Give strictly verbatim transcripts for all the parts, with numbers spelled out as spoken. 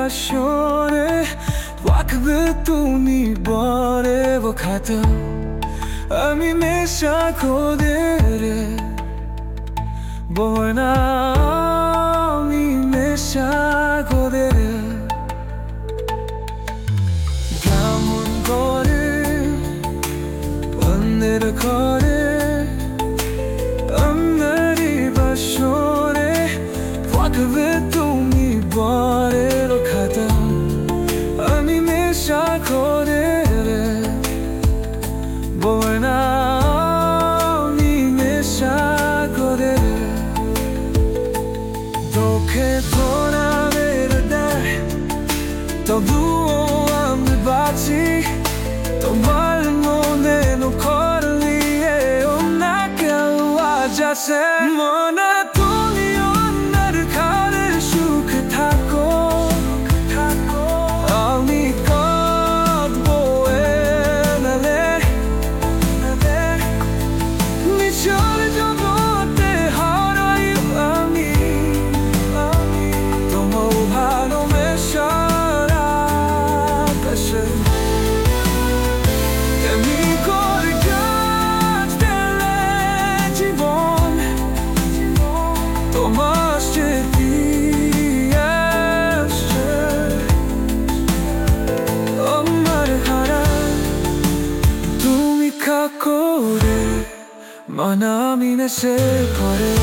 বাসরে ওয়াকবে তুমি বরে বখাত আমি নেশা করে বনা আমি নেশা করে কেমন করে অন্যের ঘরে আমারই বাসরে ওয়াকবে তুমি বরে বখাত আমি নেশা করে বনা আমি নেশা করে তোকে তোরা মেরে দেয় তবুও আমি বাঁচি তোমার মনে করলিয়ে না কেউ আজ আছে মনে তুমি অন্যের ঘরে সুখে থাকো আমি কাঁদবো এনালে নিচর জগতে হারাই আমি তোমার ভালোবাসার আকাশে এমনি করে কাজ দিলে জীবন তোমার স্মৃতি আসছে আমার হারা তুমি কাকরে মন আমি নেশে করে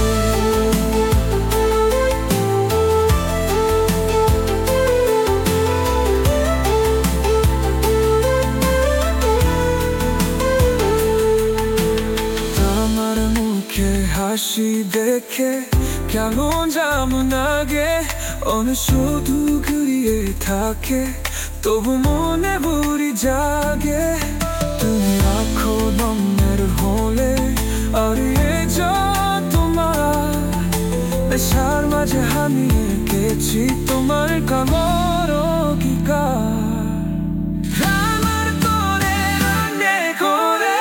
তোমার মুখে হাসি দেখে কেমন যেমন আগে অনেক শুধু ঘুরিয়ে থাকে তবু মনে বুড়ি জাগে তুমি রাখো দমের হলে আর এ যা তোমার নেশার মাঝে হারিয়ে গেছি তোমার কামর অঙ্গীকার আমার তোরে রান্নে করে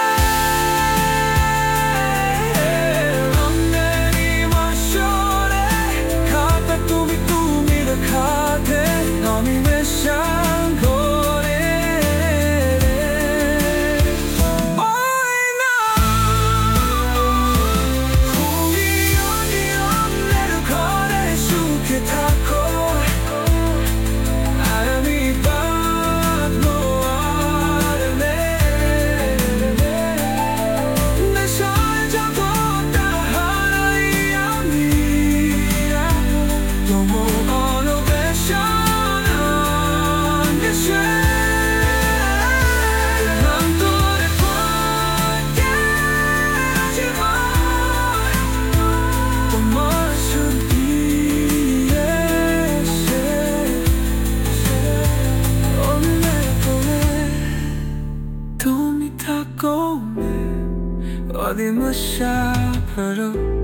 অন্যেরই বাসরে খাতা তুমি তুমি রেখাতে আমি নেশা 어디 무사하러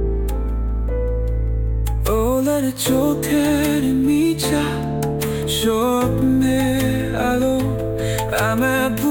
오늘의 조태를 미자 쇼핑에 알로 밤에